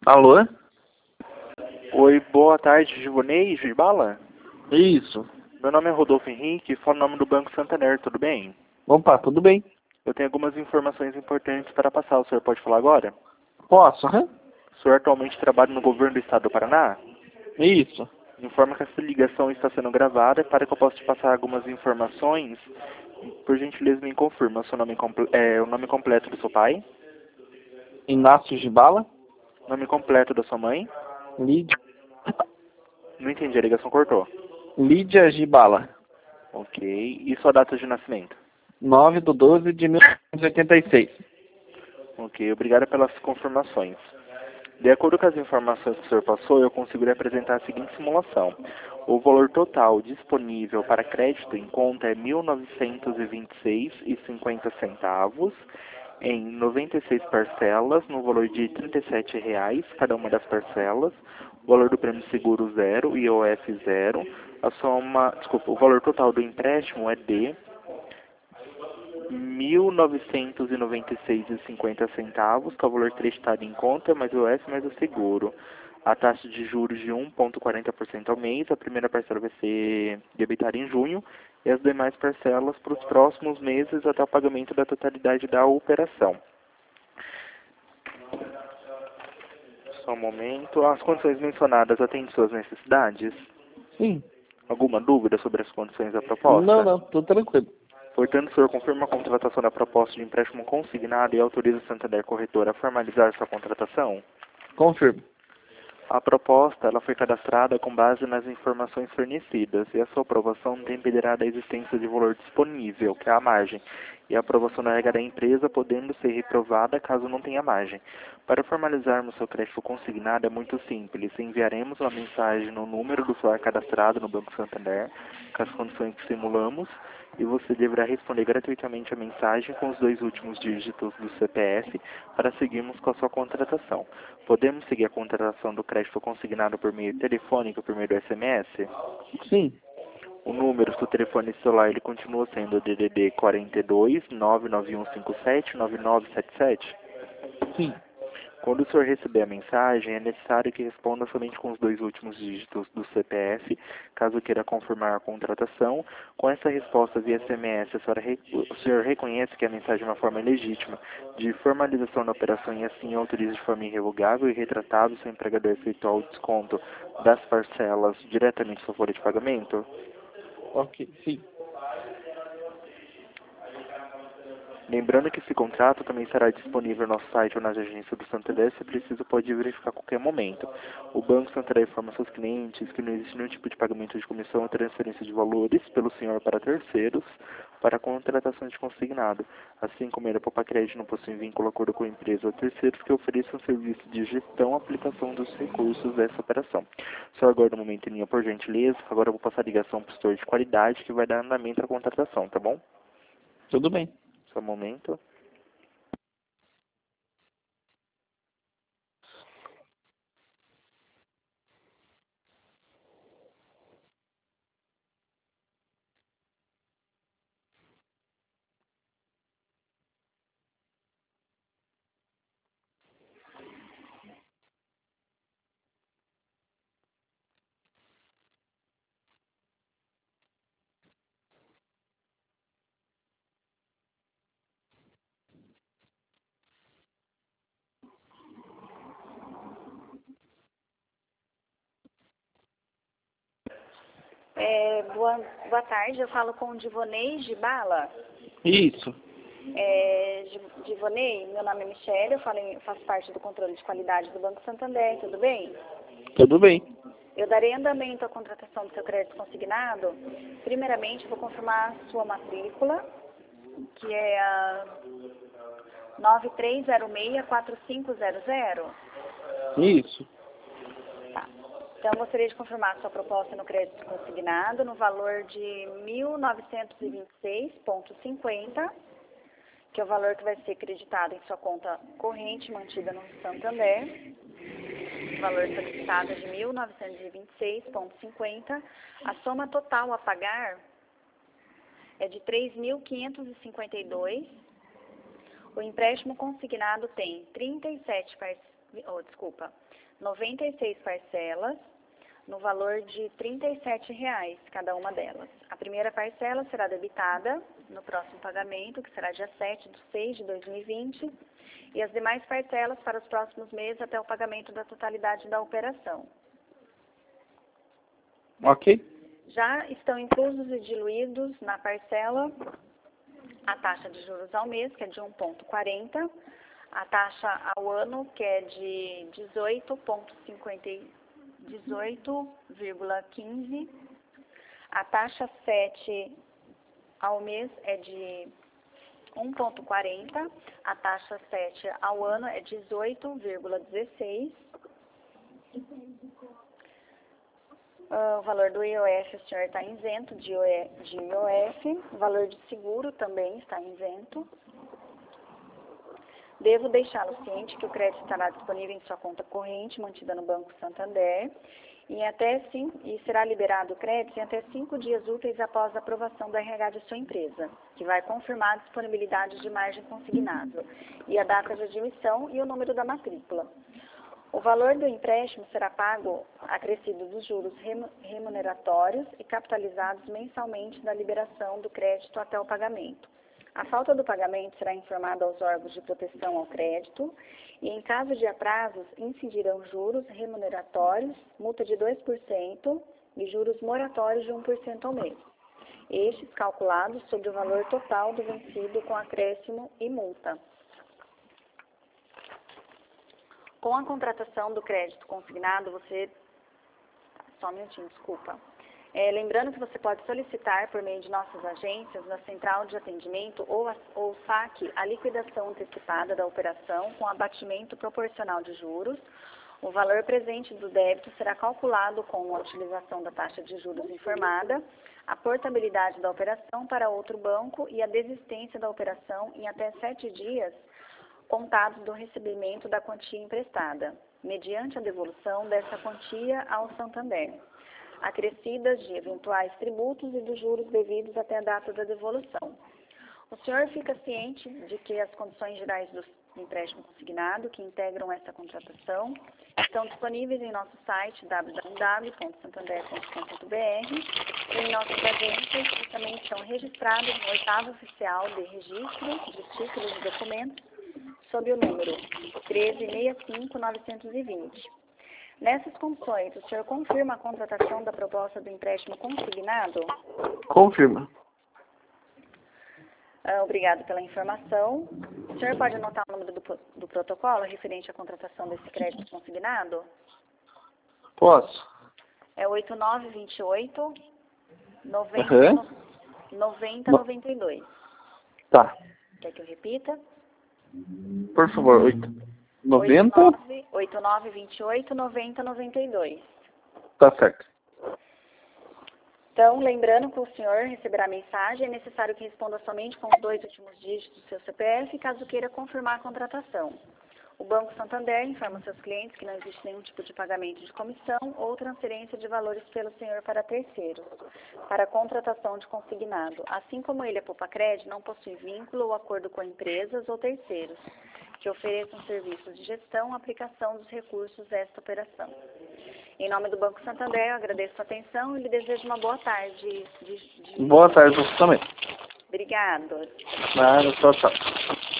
Alô? Oi, boa tarde, Givonei Gibala? Isso. Meu nome é Rodolfo Henrique, falo em nome do Banco Santander, tudo bem? Opa, tudo bem? Eu tenho algumas informações importantes para passar, o senhor pode falar agora? Posso, aham? O senhor atualmente trabalha no governo do estado do Paraná? Isso. Informa que essa ligação está sendo gravada para que eu possa te passar algumas informações. Por gentileza, me confirma o seu nome, o nome completo do seu pai, Inácio Gibala, nome completo da sua mãe. Lídia, Não entendi, a ligação cortou. Lídia Gibala, Ok, e sua data de nascimento? 9/12/1986. Ok, obrigado pelas confirmações. De acordo com as informações que o senhor passou, eu consigo lhe apresentar a seguinte simulação. O valor total disponível para crédito em conta é R$ 1.926,50 em 96 parcelas, no valor de R$ 37,00 cada uma das parcelas. O valor do prêmio seguro zero, IOF zero. O valor total do empréstimo é de R$ 1.996,50, que é o valor acreditado em conta, mais o IOF mais o seguro. A taxa de juros de 1,40% ao mês. A primeira parcela vai ser debitada em junho e as demais parcelas para os próximos meses até o pagamento da totalidade da operação. Só um momento. As condições mencionadas atendem suas necessidades? Sim. Alguma dúvida sobre as condições da Não, proposta? tudo tranquilo. Portanto, o senhor confirma a contratação da proposta de empréstimo consignado e autoriza o Santander Corretora a formalizar sua contratação? Confirmo. A proposta ela foi cadastrada com base nas informações fornecidas e a sua aprovação não impedirá da existência de valor disponível, que é a margem, e a aprovação da regra da empresa podendo ser reprovada caso não tenha margem. Para formalizarmos seu crédito consignado é muito simples. Enviaremos uma mensagem no número do celular cadastrado no Banco Santander, com as condições que simulamos, e você deverá responder gratuitamente a mensagem com os 2 últimos dígitos do CPF para seguirmos com a sua contratação. Podemos seguir a contratação do crédito consignado por meio telefônico, por meio do SMS? Sim. O número do telefone celular ele continua sendo o DDD 42 99157 9977? Sim. Quando o senhor receber a mensagem, é necessário que responda somente com os 2 últimos dígitos do CPF, caso queira confirmar a contratação. Com essa resposta via SMS, o senhor reconhece que a mensagem é uma forma legítima de formalização da operação e assim autoriza de forma irrevogável e retratável seu empregador efetuar o desconto das parcelas diretamente sua folha de pagamento? Ok, sim. Lembrando que esse contrato também será disponível no nosso site ou nas agências do Santander, se preciso pode verificar a qualquer momento. O Banco Santander informa seus clientes que não existe nenhum tipo de pagamento de comissão ou transferência de valores pelo senhor para terceiros para a contratação de consignado, assim como ele, a Poupa Crédito, não possui vínculo, acordo com a empresa ou terceiros que ofereçam serviço de gestão e aplicação dos recursos dessa operação. Só aguarda um momento em linha, por gentileza. Agora eu vou passar a ligação para o gestor de qualidade que vai dar andamento à contratação, tá bom? Tudo bem. Só um momento. Boa tarde, eu falo com o Divonei Gibala. Isso. Divonei, meu nome é Michele, faço parte do controle de qualidade do Banco Santander, tudo bem? Tudo bem. Eu darei andamento à contratação do seu crédito consignado. Primeiramente, vou confirmar a sua matrícula, que é a 93064500. Isso. Tá. Então, eu gostaria de confirmar a sua proposta no crédito consignado no valor de R$ 1.926,50, que é o valor que vai ser creditado em sua conta corrente mantida no Santander. O valor solicitado é de R$ 1.926,50. A soma total a pagar é de R$ 3.552. O empréstimo consignado tem 37 96 parcelas, no valor de R$ 37,00 cada uma delas. A primeira parcela será debitada no próximo pagamento, que será dia 7/6/2020, e as demais parcelas para os próximos meses até o pagamento da totalidade da operação. Ok. Já estão inclusos e diluídos na parcela a taxa de juros ao mês, que é de 1,40, a taxa ao ano, que é de 18,15, a taxa 7 ao mês é de 1,40, a taxa 7 ao ano é 18,16. O valor do IOF, o senhor está isento de IOF, o valor de seguro também está isento. Devo deixá-lo ciente que o crédito estará disponível em sua conta corrente, mantida no Banco Santander, e será liberado o crédito em até 5 dias úteis após a aprovação do RH de sua empresa, que vai confirmar a disponibilidade de margem consignável, e a data de admissão e o número da matrícula. O valor do empréstimo será pago acrescido dos juros remuneratórios e capitalizados mensalmente da liberação do crédito até o pagamento. A falta do pagamento será informada aos órgãos de proteção ao crédito e, em caso de atrasos, incidirão juros remuneratórios, multa de 2% e juros moratórios de 1% ao mês. Estes calculados sobre o valor total do vencido com acréscimo e multa. Com a contratação do crédito consignado, você... Só um minutinho, desculpa. Lembrando que você pode solicitar, por meio de nossas agências, na central de atendimento ou saque, a liquidação antecipada da operação com abatimento proporcional de juros. O valor presente do débito será calculado com a utilização da taxa de juros informada, a portabilidade da operação para outro banco e a desistência da operação em até 7 dias contados do recebimento da quantia emprestada, mediante a devolução dessa quantia ao Santander, acrescidas de eventuais tributos e dos juros devidos até a data da devolução. O senhor fica ciente de que as condições gerais do empréstimo consignado, que integram essa contratação, estão disponíveis em nosso site www.santander.com.br e em nossas agências, que também estão registradas no 8º Oficial de Registro de Títulos e Documentos, sob o número 13.65.920. Nessas condições, o senhor confirma a contratação da proposta do empréstimo consignado? Confirma. Obrigado pela informação. O senhor pode anotar o número do protocolo referente à contratação desse crédito consignado? Posso. É 8928 9092. Tá. Quer que eu repita? Por favor, 90? 8928 9092. Tá certo. Então, lembrando que o senhor receberá a mensagem, é necessário que responda somente com os 2 últimos dígitos do seu CPF, caso queira confirmar a contratação. O Banco Santander informa seus clientes que não existe nenhum tipo de pagamento de comissão ou transferência de valores pelo senhor para terceiros, para a contratação de consignado. Assim como ele, a Poupa-Cred, não possui vínculo ou acordo com empresas ou terceiros que ofereçam serviços de gestão ou aplicação dos recursos desta operação. Em nome do Banco Santander, eu agradeço a sua atenção e lhe desejo uma boa tarde. Boa tarde para você também. Obrigada. Nada, tchau, tchau.